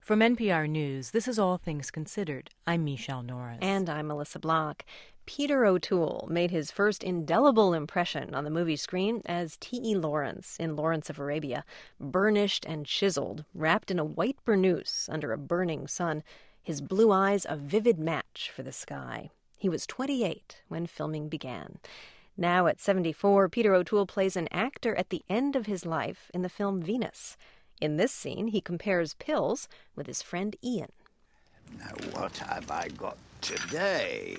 From NPR News, this is All Things Considered. I'm Michelle Norris. And I'm Melissa Block. Peter O'Toole made his first indelible impression on the movie screen as T.E. Lawrence in Lawrence of Arabia, burnished and chiseled, wrapped in a white burnous under a burning sun, his blue eyes a vivid match for the sky. He was 28 when filming began. Now at 74, Peter O'Toole plays an actor at the end of his life in the film Venus. In this scene, he compares pills with his friend Ian. Now, what have I got today?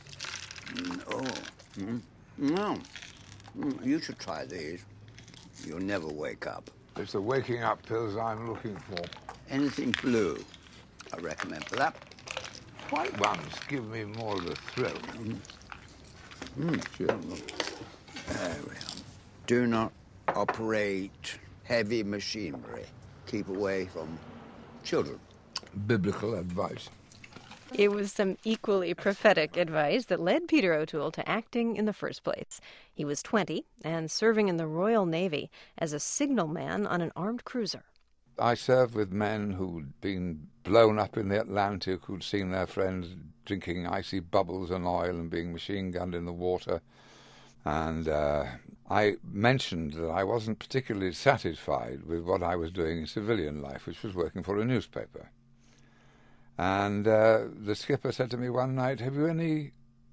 No. You should try these. You'll never wake up. It's the waking up pills I'm looking for. Anything blue, I recommend for that. White ones give me more of the thrill. Sure. There we are. Do not operate heavy machinery. Keep away from children. Biblical advice. It was some equally prophetic advice that led Peter O'Toole to acting in the first place. He was 20 and serving in the Royal Navy as a signalman on an armed cruiser. I served with men who'd been blown up in the Atlantic, who'd seen their friends drinking icy bubbles and oil and being machine gunned in the water. And I mentioned that I wasn't particularly satisfied with what I was doing in civilian life, which was working for a newspaper. And the skipper said to me one night, "Have you any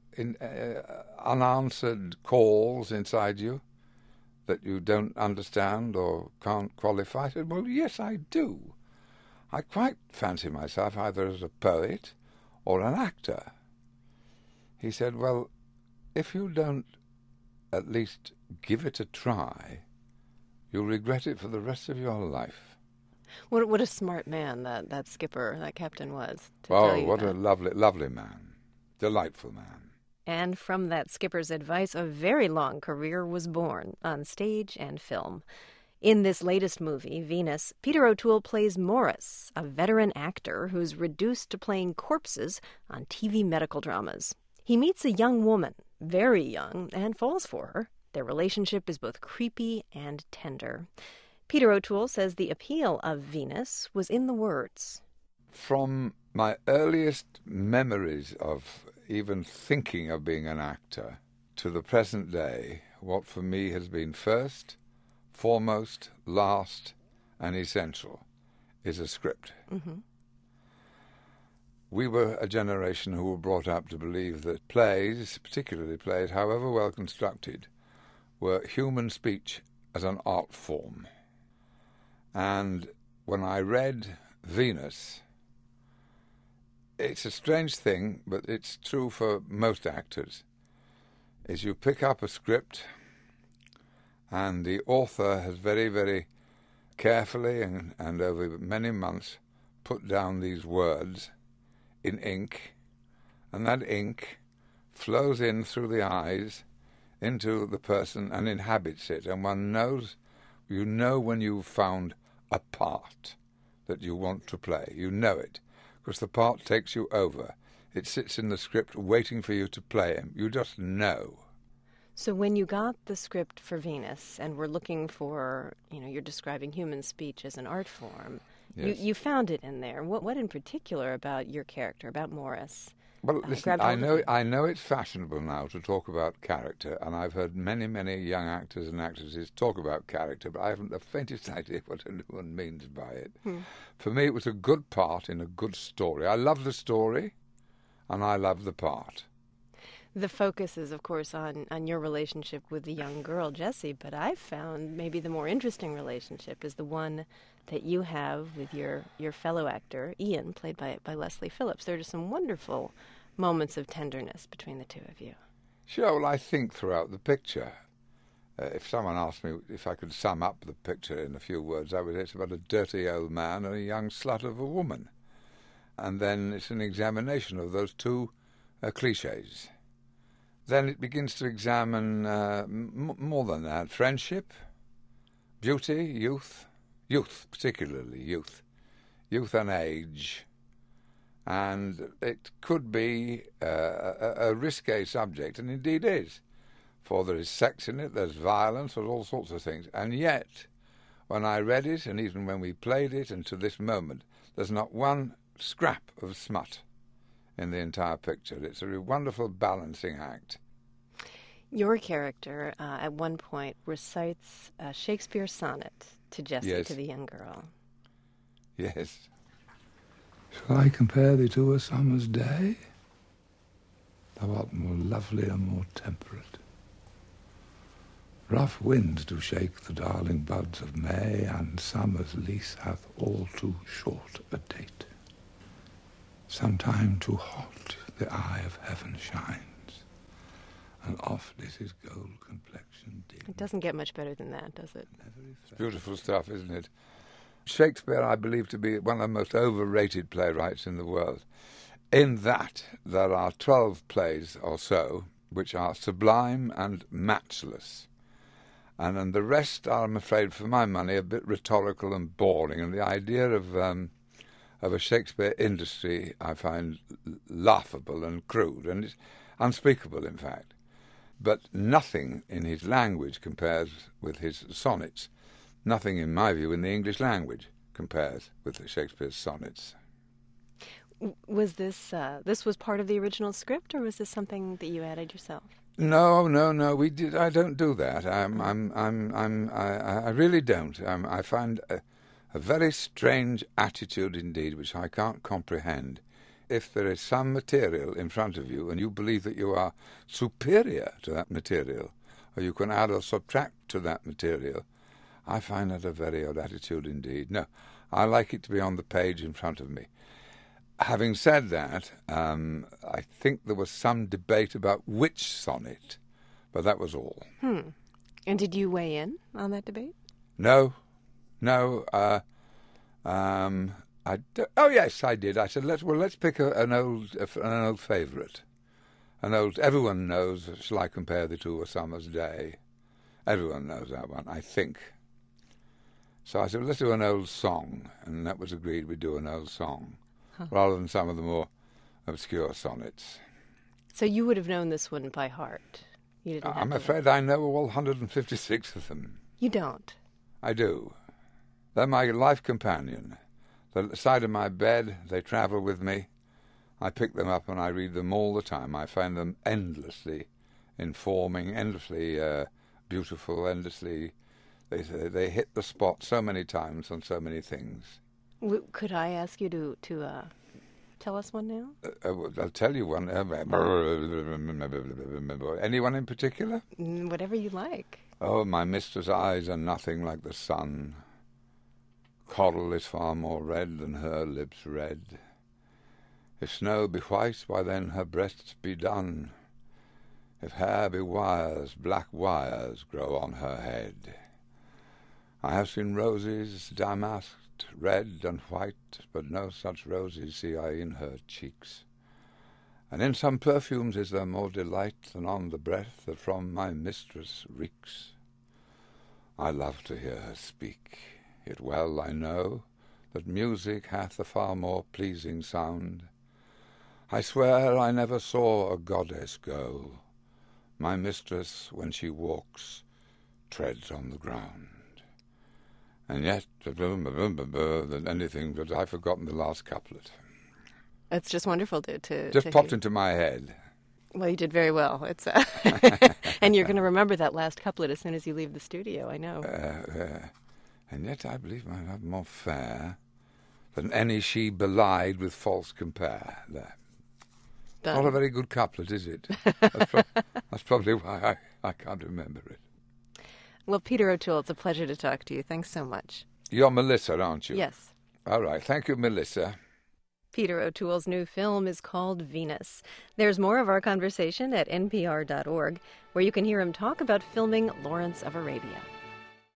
unanswered calls inside you that you don't understand or can't qualify?" I said, "Well, yes, I do. I quite fancy myself either as a poet or an actor." He said, "Well, if you don't at least give it a try, you'll regret it for the rest of your life." What a smart man that skipper, that captain was. Oh, what a lovely man. Delightful man. And from that skipper's advice, a very long career was born on stage and film. In this latest movie, Venus, Peter O'Toole plays Morris, a veteran actor who's reduced to playing corpses on TV medical dramas. He meets a young woman, very young, and falls for her. Their relationship is both creepy and tender. Peter O'Toole says the appeal of Venus was in the words. From my earliest memories of even thinking of being an actor to the present day, what for me has been first, foremost, last, and essential is a script. Mm-hmm. We were a generation who were brought up to believe that plays, particularly plays, however well constructed, were human speech as an art form. And when I read Venus, it's a strange thing, but it's true for most actors, is you pick up a script and the author has very, very carefully and over many months put down these words in ink, and that ink flows in through the eyes into the person and inhabits it, and one knows, you know when you've found a part that you want to play. You know it, because the part takes you over. It sits in the script waiting for you to play him. You just know. So when you got the script for Venus and were looking for, you're describing human speech as an art form, yes. You found it in there. What in particular about your character, about Morris? Well, listen, I know it's fashionable now to talk about character, and I've heard many, many young actors and actresses talk about character, but I haven't the faintest idea what anyone means by it. For me, it was a good part in a good story. I love the story, and I love the part. The focus is, of course, on your relationship with the young girl, Jessie, but I've found maybe the more interesting relationship is the one that you have with your fellow actor, Ian, played by Leslie Phillips. There are just some wonderful moments of tenderness between the two of you. Sure, well, I think throughout the picture, if someone asked me if I could sum up the picture in a few words, I would say it's about a dirty old man and a young slut of a woman. And then it's an examination of those two cliches. Then it begins to examine more than that, friendship, beauty, youth, particularly youth and age. And it could be a risque subject, and indeed is, for there is sex in it, there's violence, there's all sorts of things. And yet, when I read it, and even when we played it, and to this moment, there's not one scrap of smut in the entire picture. It's a wonderful balancing act. Your character, at one point, recites a Shakespeare sonnet to Jessie, Yes. to the young girl. Yes. Shall I compare thee to a summer's day? Thou art more lovely and more temperate. Rough winds do shake the darling buds of May, and summer's lease hath all too short a date. Sometime too hot the eye of heaven shines, and oft is his gold complexion dim. It doesn't get much better than that, does it? It's beautiful stuff, isn't it? Shakespeare, I believe, to be one of the most overrated playwrights in the world, in that there are 12 plays or so which are sublime and matchless. And the rest are, I'm afraid, for my money, a bit rhetorical and boring. And the idea of a Shakespeare industry I find laughable and crude, and it's unspeakable, in fact. But nothing in his language compares with his sonnets. Nothing, in my view, in the English language compares with Shakespeare's sonnets. Was this was part of the original script, or was this something that you added yourself? No. We did. I don't do that. I really don't. I find a very strange attitude indeed, which I can't comprehend. If there is some material in front of you, and you believe that you are superior to that material, or you can add or subtract to that material, I find that a very odd attitude indeed. No, I like it to be on the page in front of me. Having said that, I think there was some debate about which sonnet, but that was all. And did you weigh in on that debate? No. Oh yes, I did. I said, let's pick an old favourite. Everyone knows. Shall I compare thee to a summer's day? Everyone knows that one, I think. So I said, let's do an old song, and that was agreed. We'd do an old song. Rather than some of the more obscure sonnets. So you would have known this one by heart. You didn't. I'm afraid I know all 156 of them. You don't. I do. They're my life companion. They're at the side of my bed. They travel with me. I pick them up and I read them all the time. I find them endlessly informing, endlessly beautiful, endlessly. They hit the spot so many times on so many things. Could I ask you to tell us one now? I'll tell you one. Anyone in particular? Whatever you like. Oh, my mistress' eyes are nothing like the sun. Coral is far more red than her lips red. If snow be white, why then her breasts be dun. If hair be wires, black wires grow on her head. I have seen roses damasked, red and white, but no such roses see I in her cheeks. And in some perfumes is there more delight than on the breath that from my mistress reeks. I love to hear her speak, yet well I know that music hath a far more pleasing sound. I swear I never saw a goddess go. My mistress, when she walks, treads on the ground. And yet, anything, but I've forgotten the last couplet. It's just wonderful to just popped into my head. Well, you did very well. It's and you're going to remember that last couplet as soon as you leave the studio, I know. And yet I believe my love more fair than any she belied with false compare. There. Not a very good couplet, is it? That's probably why I can't remember it. Well, Peter O'Toole, it's a pleasure to talk to you. Thanks so much. You're Melissa, aren't you? Yes. All right. Thank you, Melissa. Peter O'Toole's new film is called Venus. There's more of our conversation at npr.org, where you can hear him talk about filming Lawrence of Arabia.